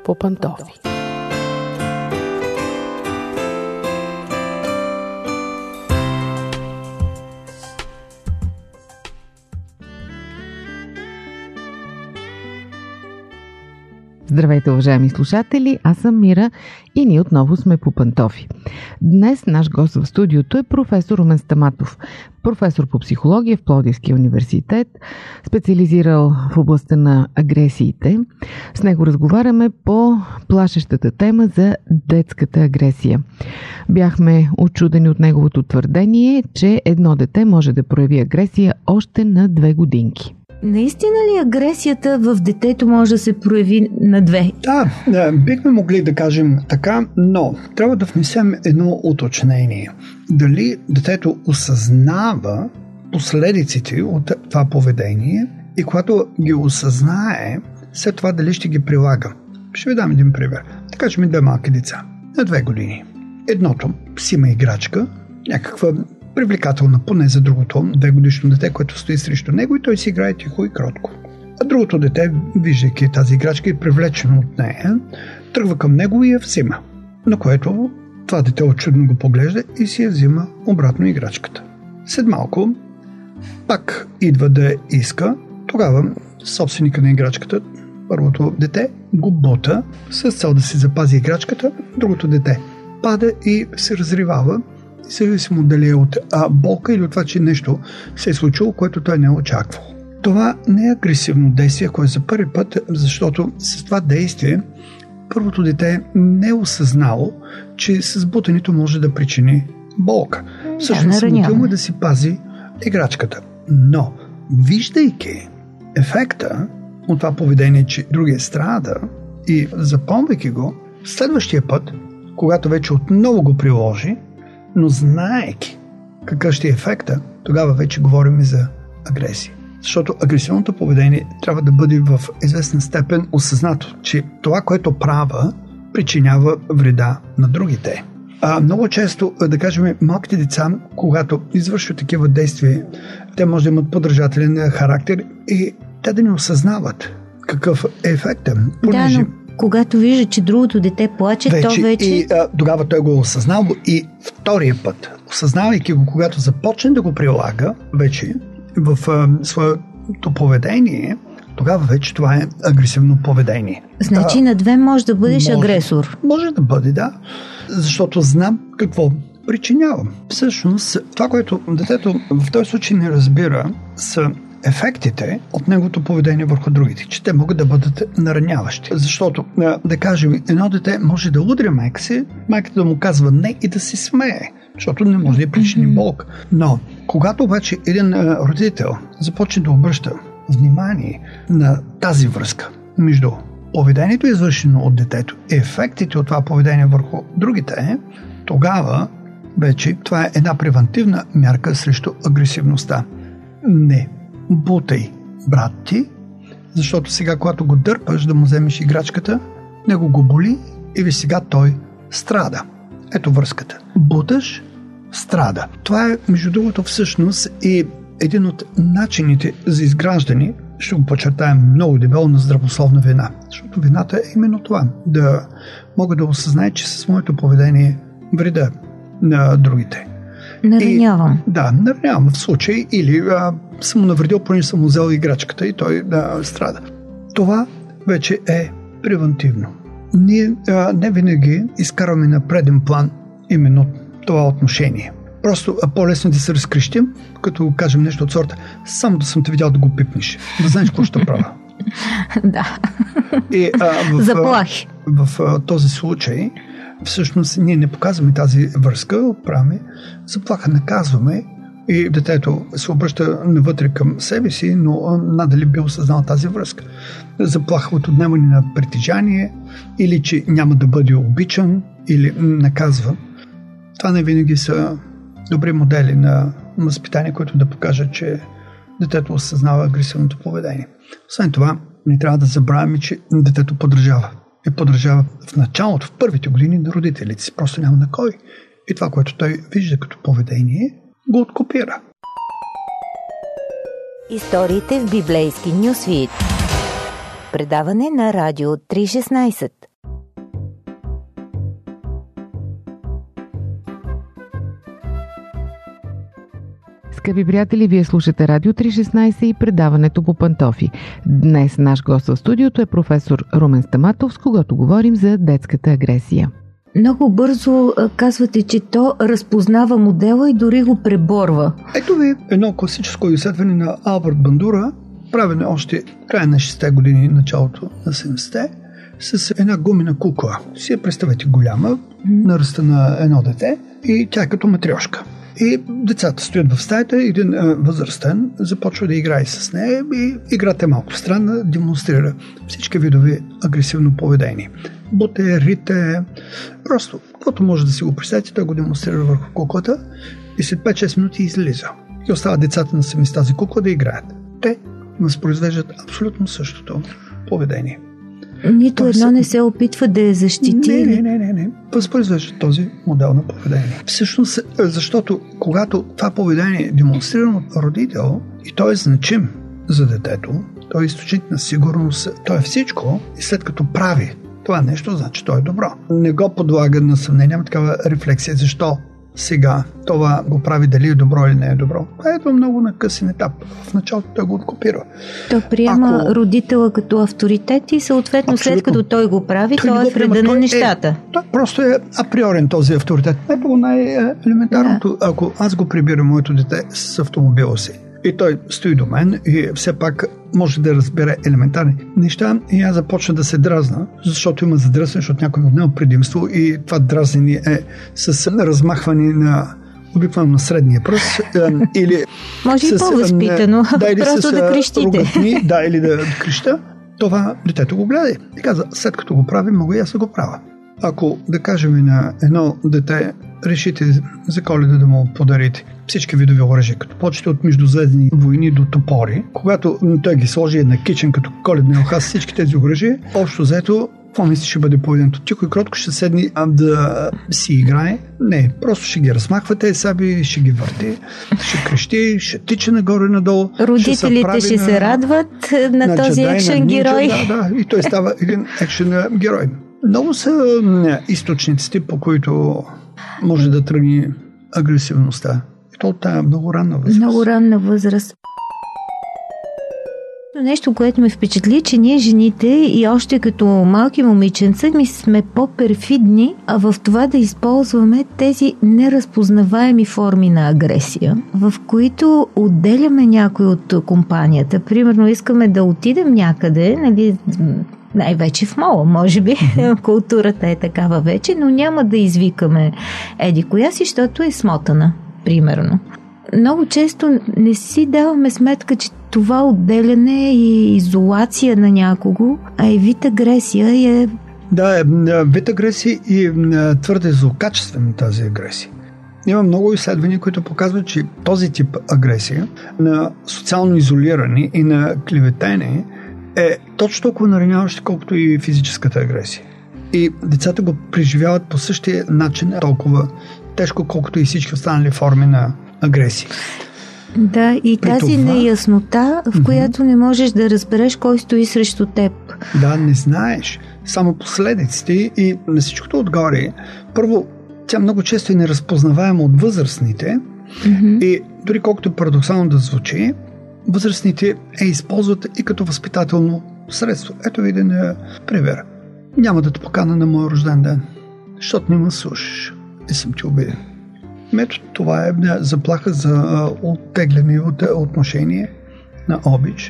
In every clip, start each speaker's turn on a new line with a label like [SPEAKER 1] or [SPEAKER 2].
[SPEAKER 1] по пантофи.
[SPEAKER 2] Здравейте, уважаеми слушатели, аз съм Мира и ние отново сме по пантофи. Днес наш гост в студиото е професор Румен Стаматов, професор по психология в Пловдивския университет, специализирал в областта на агресиите. С него разговаряме по плашещата тема за детската агресия. Бяхме учудени от неговото твърдение, че едно дете може да прояви агресия още на 2 годинки.
[SPEAKER 3] Наистина ли агресията в детето може да се прояви на 2?
[SPEAKER 4] Да, бихме могли да кажем така, но трябва да внесем едно уточнение. Дали детето осъзнава последиците от това поведение и когато ги осъзнае, след това дали ще ги прилага. Ще ви дам един пример. Да кажем 2 малки деца на 2 години. Едното си има играчка, някаква привлекателна, поне за другото 2-годишно дете, което стои срещу него и той си играе тихо и кротко. А другото дете, виждайки тази играчка и привлечено от нея, тръгва към него и я взима. На което това дете очудно го поглежда и си я взима обратно играчката. След малко пак идва да иска, тогава собственика на играчката, първото дете, го бута с цел да си запази играчката, другото дете пада и се разривава, зависимо дали е от болка или от това, че нещо се е случило, което той не е очаквал. Това не е агресивно действие, което за първи път, защото с това действие първото дете не е осъзнало, че с бутането може да причини болка. Всъщност мотив му е да си пази играчката. Но, виждайки ефекта от това поведение, че другия страда и запомвайки го, следващия път, когато вече отново го приложи, но знаейки какъв ще е ефекта, тогава вече говорим и за агресия. Защото агресивното поведение трябва да бъде в известна степен осъзнато, че това, което права, причинява вреда на другите. Много често, да кажем, малките деца, когато извършват такива действия, те може да имат подражателен характер и те да не осъзнават какъв е ефектът.
[SPEAKER 3] Понеже... Когато вижда, че другото дете плаче, то вече...
[SPEAKER 4] И тогава той го осъзнал и втория път, осъзнавайки го, когато започне да го прилага вече в своето поведение, тогава вече това е агресивно поведение.
[SPEAKER 3] Значи на 2 може да бъдеш агресор.
[SPEAKER 4] Може да бъде, да. Защото знам какво причинявам. Всъщност, това, което детето в този случай не разбира, са ефектите от неговото поведение върху другите, че те могат да бъдат нараняващи. Защото, да кажем, едно дете може да удря майка си, майката да му казва не и да се смее, защото не може да причини болка. Но, когато обаче един родител започне да обръща внимание на тази връзка между поведението, извършено от детето, и ефектите от това поведение върху другите, тогава вече това е една превантивна мярка срещу агресивността. Не бутай брат ти, защото сега, когато го дърпаш да му вземеш играчката, него го боли и сега той страда. Ето връзката. Буташ, страда. Това е, между другото, всъщност и един от начините за изграждане, ще го подчертаем много дебело, на здравословна вина. Защото вината е именно това. Да мога да осъзнае, че с моето поведение вреда на другите.
[SPEAKER 3] Наранявам.
[SPEAKER 4] Наранявам в случай или съм му навредил, понеже съм му взел играчката и той страда. Това вече е превентивно. Ние не винаги изкарваме на преден план именно това отношение. Просто по-лесно да се разкрещим, като кажем нещо от сорта, само да съм те видял да го пипнеш. Да знаеш какво ще правя.
[SPEAKER 3] Да. Заплахи.
[SPEAKER 4] В този случай всъщност ние не показваме тази връзка, отправяме заплаха, наказваме и детето се обръща навътре към себе си, но надали би осъзнал тази връзка. Заплаха от отнемане на притежание или че няма да бъде обичан или наказван. Това не винаги са добри модели на възпитание, които да покажат, че детето осъзнава агресивното поведение. Освен това, не трябва да забравяме, че детето подражава. И подражава в началото, в първите години на родителите си. Просто няма на кой. И това, което той вижда като поведение, го откопира.
[SPEAKER 5] Историите в библейски Нюсвит. Предаване на Радио 316.
[SPEAKER 2] Скъпи приятели, вие слушате Радио 316 и предаването по пантофи. Днес наш гост в студиото е професор Румен Стаматов, с когото говорим за детската агресия.
[SPEAKER 3] Много бързо казвате, че то разпознава модела и дори го преборва.
[SPEAKER 4] Ето ви едно класическо изследване на Алберт Бандура, правено още края на 60-те години, началото на 70-те, с една гумена кукла. Си я представете голяма, на ръста на едно дете и тя е като матрешка. И децата стоят в стаята, един възрастен започва да играе с нея и играта е малко странна, демонстрира всички видове агресивно поведение. Буте, рите, просто каквото може да си го представите, той го демонстрира върху куклата и след 5-6 минути излиза. И остават децата на сами с тази кукла да играят. Те възпроизвеждат абсолютно същото поведение.
[SPEAKER 3] Нито едно не се опитва да я защити.
[SPEAKER 4] Не. Възпроизвеждат този модел на поведение. Всъщност, защото когато това поведение е демонстрирано от родител и той е значим за детето, той е източник на сигурност, той е всичко и след като прави това нещо, значи то е добро. Не го подлага на съмнение, няма такава рефлексия. Защо сега това го прави, дали е добро или не е добро? Това е много на късен етап. В началото той го откопира.
[SPEAKER 3] Той приема родителя като авторитет и съответно абсолютно, след като той го прави, той е в реда на нещата.
[SPEAKER 4] Той просто е априорен този авторитет. Ето най-елементарното. Ако аз го прибирам моето дете с автомобила си и той стои до мен и все пак може да разбере елементарни неща и аз започна да се дразна, защото има задръсване, защото някой от него предимство и това дразнение е с размахване на обикновено на средния пръст или
[SPEAKER 3] може и по-възпитано, просто да крещите.
[SPEAKER 4] Или да креща. Това детето го гледа и каза, след като го прави, мога и аз да го правя. Ако, да кажем, на едно дете решите за Коледа да му подарите всички видови оръжия, като почте от междузвездни войни до топори, когато той ги сложи на кичен като коледна елха с всички тези оръжия, общо взето, какво мисли ще бъде поведението? Тихо и кротко ще седни да си играе? Не, просто ще ги размахвате, саби ще ги върти, ще крещи, ще тича нагоре-надолу.
[SPEAKER 3] Родителите ще се радват на този екшен герой.
[SPEAKER 4] Да, и той става един екшен герой. Много са източниците, по които може да тръгне агресивността. И то от тая много ранна възраст.
[SPEAKER 3] Много ранна възраст. Нещо, което ме впечатли, че ние жените и още като малки момиченца ми сме по-перфидни, а в това да използваме тези неразпознаваеми форми на агресия, в които отделяме някой от компанията. Примерно искаме да отидем някъде, нали, най-вече в мола, може би. Културата е такава вече, но няма да извикаме еди коя си, защото е смотана, примерно. Много често не си даваме сметка, че това отделяне и изолация на някого, а е вид агресия и е...
[SPEAKER 4] Да, вид агресия и твърде злокачествена тази агресия. Има много изследвания, които показват, че този тип агресия на социално изолиране и на клеветене е точно толкова нараняваща, колкото и физическата агресия. И децата го преживяват по същия начин, толкова тежко, колкото и всички останали форми на агресия.
[SPEAKER 3] Да, и при тази това... неяснота, в която не можеш да разбереш кой стои срещу теб.
[SPEAKER 4] Да, не знаеш. Само последиците и на всичкото отгоре. Първо, тя много често е неразпознаваема от възрастните и дори колкото парадоксално да звучи, възрастните използват и като възпитателно средство. Ето ви един пример. Няма да те покана на моя рожден ден, защото не ме слушаш и съм ти обиден. Ето това е заплаха за оттегляне от отношение на обич.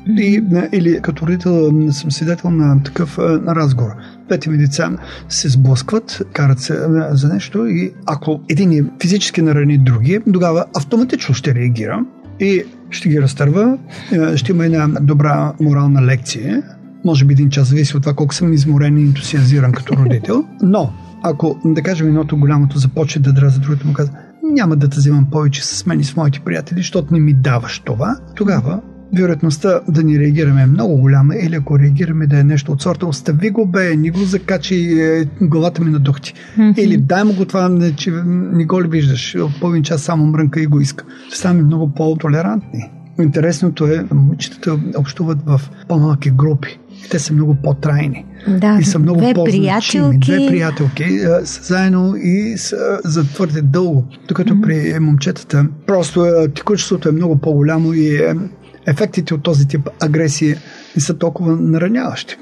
[SPEAKER 4] Или като родител съм свидетел на такъв разговор. Двете ми деца се сблъскват, карат се за нещо и ако един е физически нарани другия, тогава автоматично ще реагира и ще ги разтърва. Ще има една добра морална лекция. Може би един час зависи от това колко съм изморен и ентусиазиран като родител. Но ако, да кажем, едното голямото започне да дразни, другото му казва, няма да те взимам повече с мен и с моите приятели, защото не ми даваш това, тогава вероятността да ни реагираме е много голяма, или ако реагираме да е нещо от сорта, остави го бе, ни го закачи, главата ми надухти. Или дай му го това, че не го ли виждаш, половин час само мрънка и го иска. Ставаме много по-толерантни. Интересното е, момичетата общуват в по-малки групи. те са много по-трайни.
[SPEAKER 3] Да,
[SPEAKER 4] и са много по-значими.
[SPEAKER 3] Две
[SPEAKER 4] приятелки са заедно и са за твърде дълго. Докато при момчетата просто текучеството е много по-голямо и ефектите от този тип агресия не са толкова нараняващи.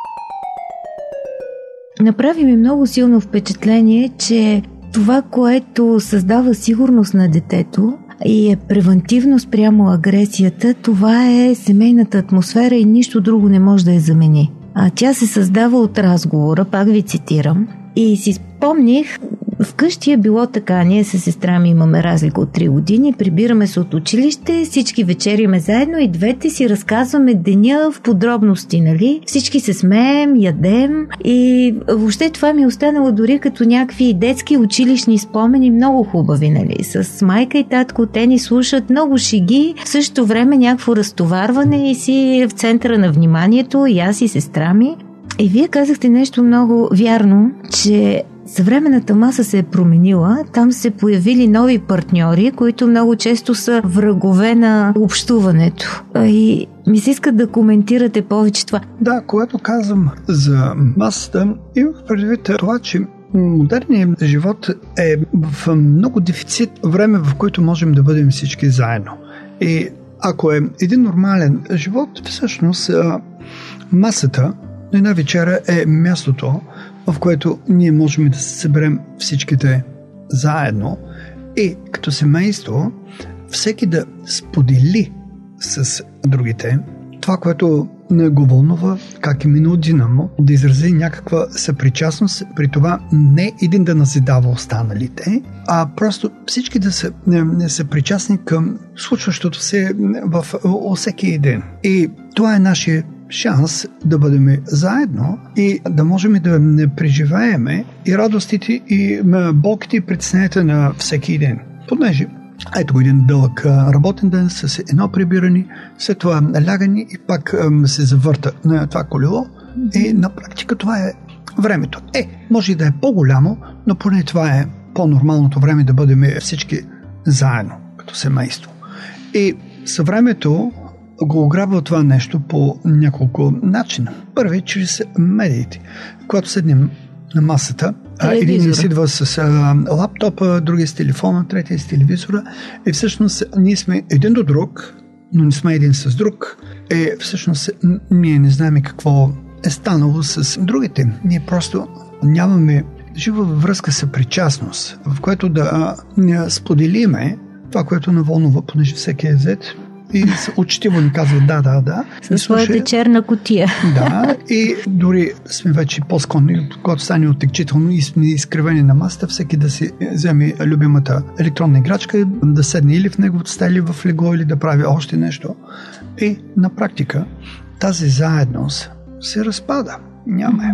[SPEAKER 3] Направи ми много силно впечатление, че това, което създава сигурност на детето и е превентивно спрямо агресията, това е семейната атмосфера и нищо друго не може да я замени. А тя се създава от разговора, пак ви цитирам, и си спомних, вкъщи е било така, ние с сестра ми имаме разлика от 3 години, прибираме се от училище, всички вечеряме заедно и двете си разказваме деня в подробности, нали? Всички се смеем, ядем и въобще това ми е останало дори като някакви детски училищни спомени, много хубави, нали? С майка и татко, те ни слушат много шеги, в същото време някакво разтоварване и си в центъра на вниманието, и аз и сестра ми. И вие казахте нещо много вярно, че съвременната маса се е променила, там се появили нови партньори, които много често са врагове на общуването. И ми се иска да коментирате повече това.
[SPEAKER 4] Да, когато казвам за масата, имах предвид това, че модерният живот е в много дефицит време, в който можем да бъдем всички заедно. И ако е един нормален живот, всъщност масата на една вечера е мястото, в което ние можем да се съберем всичките заедно и като семейство всеки да сподели с другите това, което не го вълнува, как е минал деня му, да изрази някаква съпричастност, при това не един да назидава останалите, а просто всички да са причастни към случващото се в всеки ден. И това е нашия шанс да бъдем заедно и да можем да не преживееме и радостите, и болките, и притесненията на всеки ден. Понеже ето го един дълъг работен ден с едно прибиране, след това лягане и пак се завърта на това колело и на практика това е времето. Може да е по-голямо, но поне това е по-нормалното време да бъдем всички заедно като семейство. И със времето го ограбва това нещо по няколко начина. Първи, чрез медиите. Когато седнем на масата, един ни седва с лаптопа, другия с телефона, третия с телевизора, и всъщност ние сме един до друг, но не сме един с друг. Всъщност ние не знаем какво е станало с другите. Ние просто нямаме жива връзка, съпричастност, в което да споделиме това, което навълнува, понеже всеки е взет и учтиво ни казва да.
[SPEAKER 3] Със своята черна кутия.
[SPEAKER 4] Да, и дори сме вече по-склонни, когато стане отекчително и сме изкривени на масата, всеки да си вземе любимата електронна играчка, да седне или в неговото стая, или в легло, или да прави още нещо. И на практика тази заедност се разпада. Няма.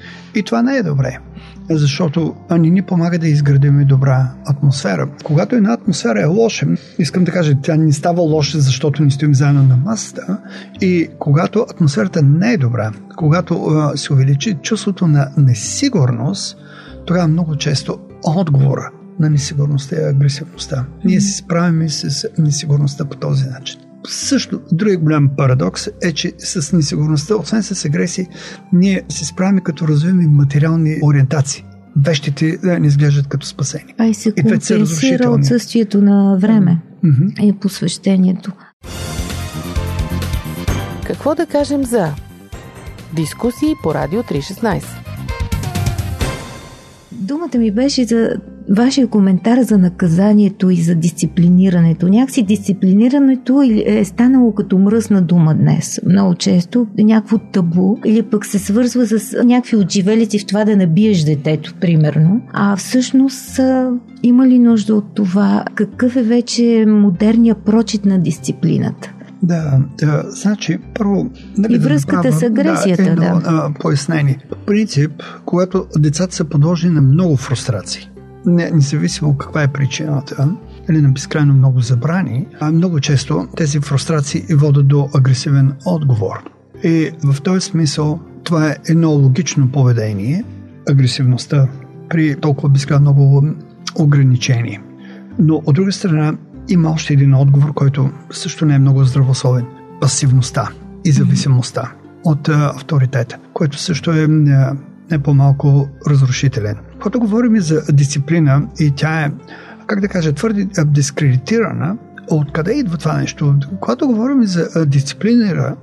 [SPEAKER 4] И това не е добре, защото не ни помага да изградим добра атмосфера. Когато една атмосфера е лоша, искам да кажа, тя не става лоша, защото ни стоим заедно на масата, и когато атмосферата не е добра, когато се увеличи чувството на несигурност, тогава много често отговора на несигурността е агресивността. Ние се справяме с несигурността по този начин. Също, другия голям парадокс е, че с несигурността, освен с агресия, ние се справяме като развиваме материални ориентации. Вещите не изглеждат като спасение.
[SPEAKER 3] И се компенсира отсъствието на време и посвещението.
[SPEAKER 2] Какво да кажем за дискусии по Радио 316?
[SPEAKER 3] Думата ми беше за вашия коментар за наказанието и за дисциплинирането. Някакси дисциплинирането е станало като мръсна дума днес. Много често някакво табу или пък се свързва с някакви отживелици в това да набиеш детето, примерно. А всъщност има ли нужда от това? Какъв е вече модерният прочит на дисциплината?
[SPEAKER 4] Да, значи, първо...
[SPEAKER 3] И връзката с агресията,
[SPEAKER 4] пояснение. По принцип, когато децата са подложени на много фрустрации, независимо каква е причината, или на безкрайно много забрани, много често тези фрустрации водят до агресивен отговор. И в този смисъл това е едно логично поведение, агресивността при толкова безкрайно много ограничения. Но от друга страна има още един отговор, който също не е много здравословен. Пасивността и зависимостта. от авторитета, което също е не по-малко разрушителен. Когато говорим за дисциплина и тя е, как да кажа, твърде дискредитирана, откъде идва това нещо? Когато говорим за дисциплина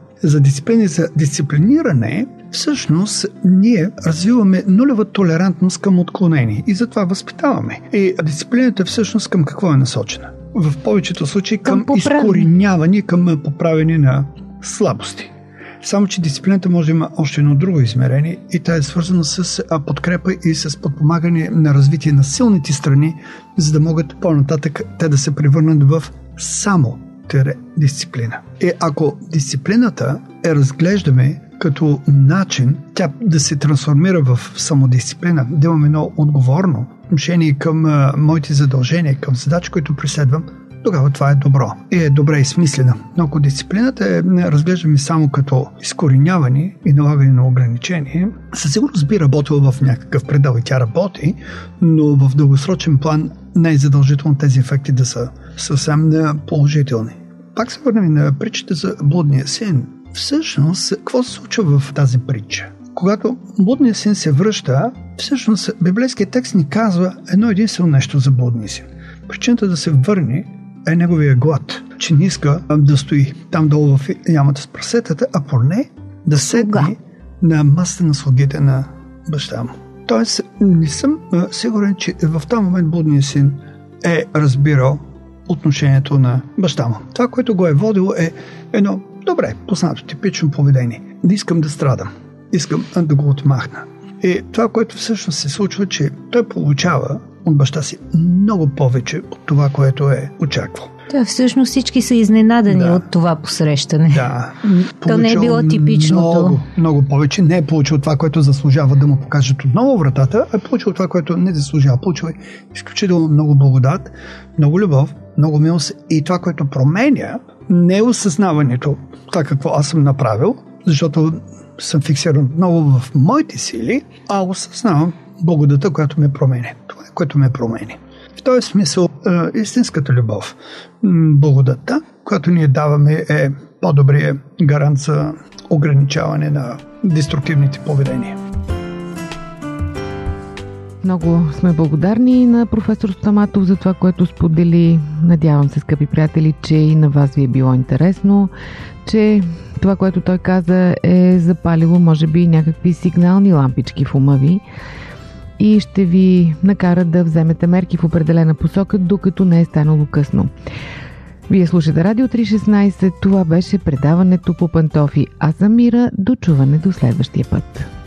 [SPEAKER 4] и за дисциплиниране, всъщност ние развиваме нулева толерантност към отклонение и затова възпитаваме. И дисциплината всъщност към какво е насочена? В повечето случаи към изкореняване, към поправяне на слабости. Само че дисциплината може да има още едно друго измерение и тя е свързана с подкрепа и с подпомагане на развитие на силните страни, за да могат по-нататък те да се превърнат в само дисциплина. И ако дисциплината разглеждаме като начин тя да се трансформира в самодисциплина, да имаме едно отговорно отношение към моите задължения, към задачи, които преследвам, тогава това е добро и е добре измислена. Но ако дисциплината разглеждаме само като изкореняване и налагане на ограничение, със сигурност би работила в някакъв предел и тя работи, но в дългосрочен план не е задължително тези ефекти да са съвсем положителни. Пак се върнем на притчата за блудния син. Всъщност, какво се случва в тази притча? Когато блудният син се връща, всъщност библейският текст ни казва едно единствено нещо за блудния син. Причината да се върне е неговия глад, че не иска да стои там долу в ямата с прасетата, а поне да седне на масата на слугите на баща му. Тоест, не съм сигурен, че в този момент блудният син е разбирал отношението на баща му. Това, което го е водило, е едно добре, познато, типично поведение. Не искам да страдам. Искам да го отмахна. И това, което всъщност се случва, че той получава от баща си много повече от това, което е очаквал.
[SPEAKER 3] Да, всъщност всички са изненадани от това посрещане.
[SPEAKER 4] Да.
[SPEAKER 3] То не е било типичното.
[SPEAKER 4] Много повече. Не е получил това, което заслужава да му покажат отново вратата, а е получил това, което не заслужава. Получил е изключително много благодат, много любов, много милост и това, което променя, не е осъзнаването това какво аз съм направил, защото съм фиксиран много в моите сили, а осъзнавам благодата, която ме промени. Това е, което ме промени. В този смисъл истинската любов, благодата, която ние даваме, е по-добрият гарант за ограничаване на деструктивните поведения.
[SPEAKER 2] Много сме благодарни на професор Стаматов за това, което сподели. Надявам се, скъпи приятели, че и на вас ви е било интересно, че това, което той каза, е запалило, може би, някакви сигнални лампички в ума ви и ще ви накара да вземете мерки в определена посока, докато не е станало късно. Вие слушате Радио 316. Това беше предаването по пантофи. Аз съм Мира. До чуване до следващия път.